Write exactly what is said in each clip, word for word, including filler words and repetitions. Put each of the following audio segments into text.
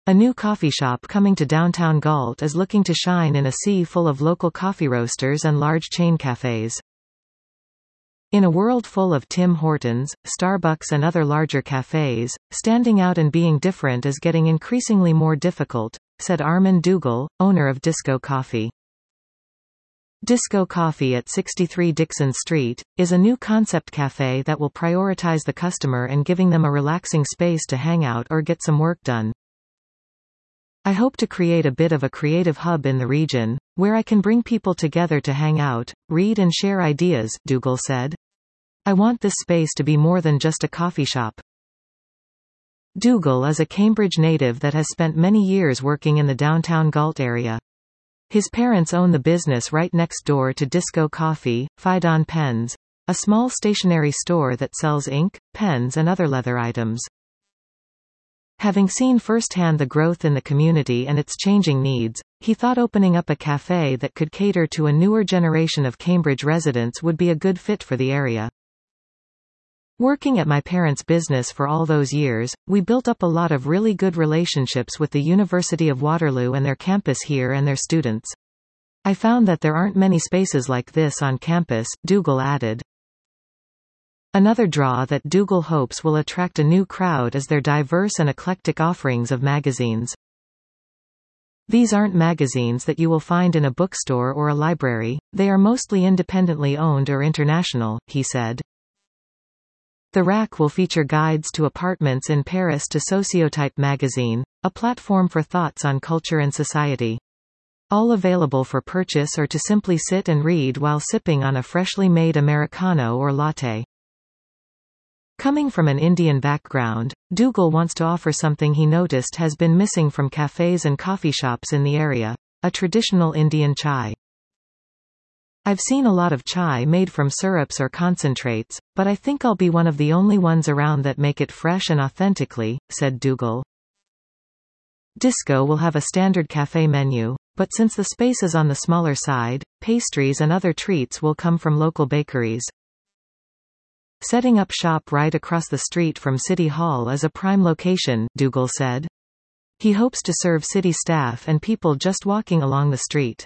A new coffee shop coming to downtown Galt is looking to shine in a sea full of local coffee roasters and large chain cafes. In a world full of Tim Hortons, Starbucks and other larger cafes, standing out and being different is getting increasingly more difficult, said Armin Dougal, owner of Disco Coffee. Disco Coffee at sixty-three Dixon Street is a new concept cafe that will prioritize the customer and giving them a relaxing space to hang out or get some work done. I hope to create a bit of a creative hub in the region, where I can bring people together to hang out, read and share ideas, Dougal said. I want this space to be more than just a coffee shop. Dougal is a Cambridge native that has spent many years working in the downtown Galt area. His parents own the business right next door to Disco Coffee, Phaidon Pens, a small stationery store that sells ink, pens and other leather items. Having seen firsthand the growth in the community and its changing needs, he thought opening up a cafe that could cater to a newer generation of Cambridge residents would be a good fit for the area. Working at my parents' business for all those years, we built up a lot of really good relationships with the University of Waterloo and their campus here and their students. I found that there aren't many spaces like this on campus, Dougal added. Another draw that Dougal hopes will attract a new crowd is their diverse and eclectic offerings of magazines. These aren't magazines that you will find in a bookstore or a library, they are mostly independently owned or international, he said. The rack will feature guides to apartments in Paris to Sociotype magazine, a platform for thoughts on culture and society. All available for purchase or to simply sit and read while sipping on a freshly made Americano or latte. Coming from an Indian background, Dougal wants to offer something he noticed has been missing from cafes and coffee shops in the area: a traditional Indian chai. I've seen a lot of chai made from syrups or concentrates, but I think I'll be one of the only ones around that make it fresh and authentically, said Dougal. Disco will have a standard cafe menu, but since the space is on the smaller side, pastries and other treats will come from local bakeries. Setting up shop right across the street from City Hall is a prime location, Dougal said. He hopes to serve city staff and people just walking along the street.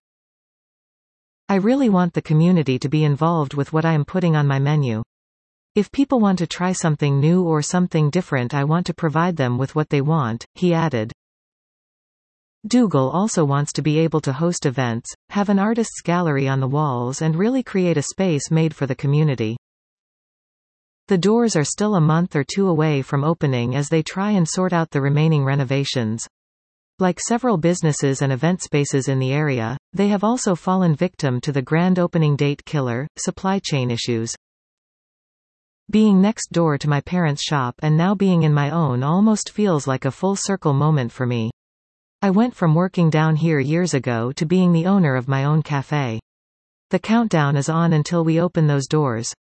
I really want the community to be involved with what I am putting on my menu. If people want to try something new or something different, I want to provide them with what they want, he added. Dougal also wants to be able to host events, have an artist's gallery on the walls and really create a space made for the community. The doors are still a month or two away from opening as they try and sort out the remaining renovations. Like several businesses and event spaces in the area, they have also fallen victim to the grand opening date killer, supply chain issues. Being next door to my parents' shop and now being in my own almost feels like a full circle moment for me. I went from working down here years ago to being the owner of my own cafe. The countdown is on until we open those doors.